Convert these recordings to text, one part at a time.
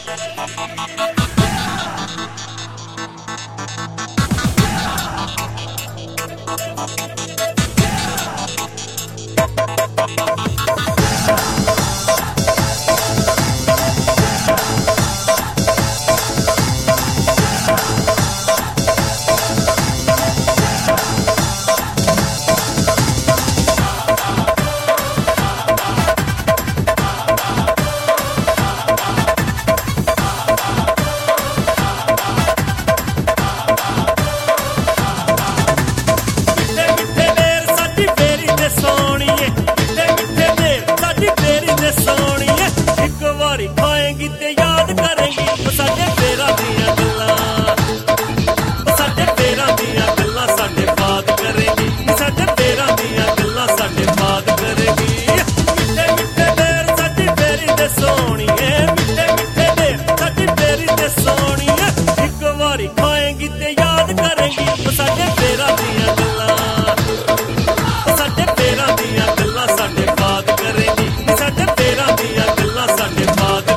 खाएगी ते याद करेगी साडे फेरां दियां गल्लां, साडे फेरां दियां गल्लां साडे बात करेगी, साडे फेरां दियां गल्लां साडे बात करेगी। मिठे मिठे देर साडी फेरी दे सोहणीए, मिठे मिठे देर साडी फेरी दे सोहणीए, इक वारी खाएगी ते याद करेगी साडे फेरां दियां गल्लां, साडे फेरां दियां गल्लां साडे बात करेगी, साडे फेरां दियां गल्लां साडे बात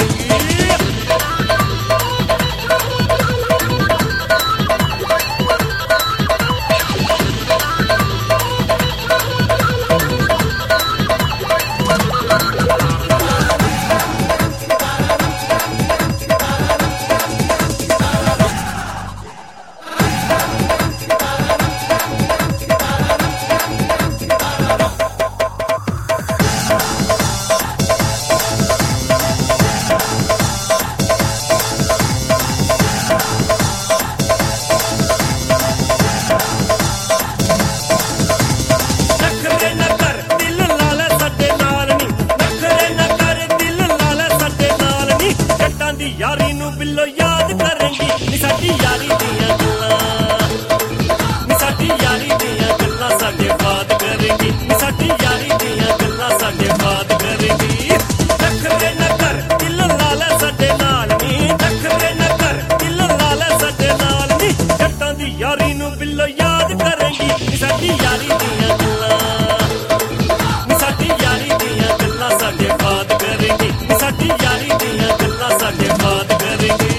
यारी नू बिल्लो याद करेंगी नी साडी यारी दियां गल्लां, नी साडी यारी दियां गल्लां साडे बात करेंगी, नी साडी यारी दियां गल्लां साडे बात करेंगी। नखरे न कर दिल ला ले साडे नाल नी, नखरे न कर दिल ला ले साडे नाल नी, जट्टां दी यारी नू बिल्लो याद करेंगी नी साडी यारी दियां गल्लां, नी साडी यारी दियां गल्लां साडे बात करेंगी, नी साडी यारी दियां गल्लां साडे बात करेंगी।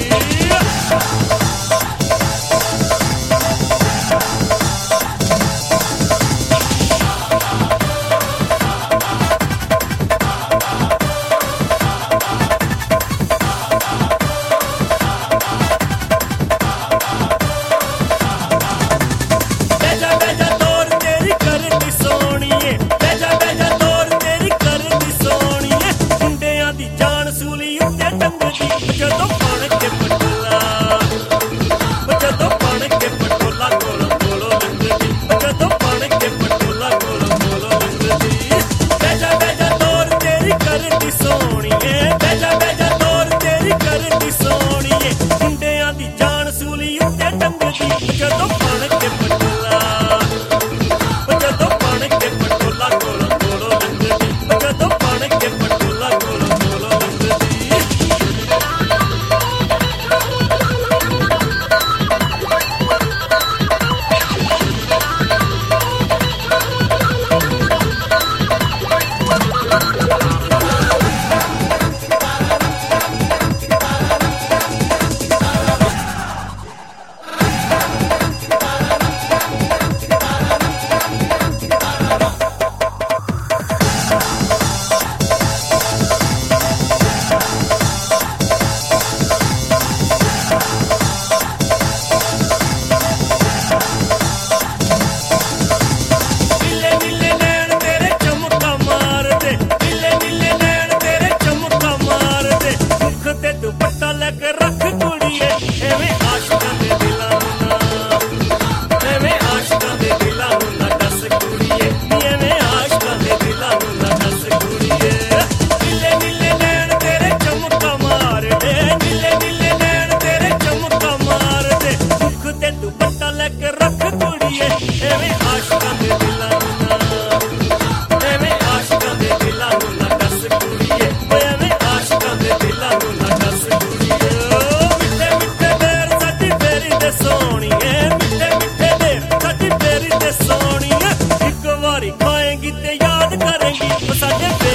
बेजा बेजा तोर तेरी करदी सोहणीए, बेजा बेजा तोर तेरी करदी सोहणीए, मुंडियां दी जान सूली उत्ते टंगदी, जदों बण के पटोला, जदों बण के पटोला कोलों कोलों लंघदी, जदों बण के पटोला कोलों कोलों लंघदी। बेजा बेजा तोर तेरी करदी सोहणीए, बेजा बेजा तोर तेरी करदी सोहणीए, मुंडियां दी जान सूली उत्ते टंगदी, जदों बण के पटोला, जदों बण के पटोला कोलों कोलों लंघदी, जदों बण के पटोला कोलों कोलों लंघदी। दुपट्टा लेके रख कुड़िए एवें आशिकां दे दिलां नू ना, एवें आशिकां दे दिलां नू ना दस कुड़िए, एवें आशिकां दे दिलां नू ना दस कुड़िए। नीले नीले नैन तेरे चमका मार दे, नीले नीले नैन तेरे चमका मार दे, मुख ते दुपट्टा लेके रख कुड़िए एवें आशिकां दे दिलां नू ना, एवें आशिकां दे दिलां नू ना दस कुड़िए, एवें आशिकां दे दिलां नू ना दस कुड़िए। मिठे मिठे देर साडी फेरी दे सोहणीए, मिठे मिठे देर साडी फेरी दे सोहणीए, इक वारी खाएगी ते याद करेंगी साडे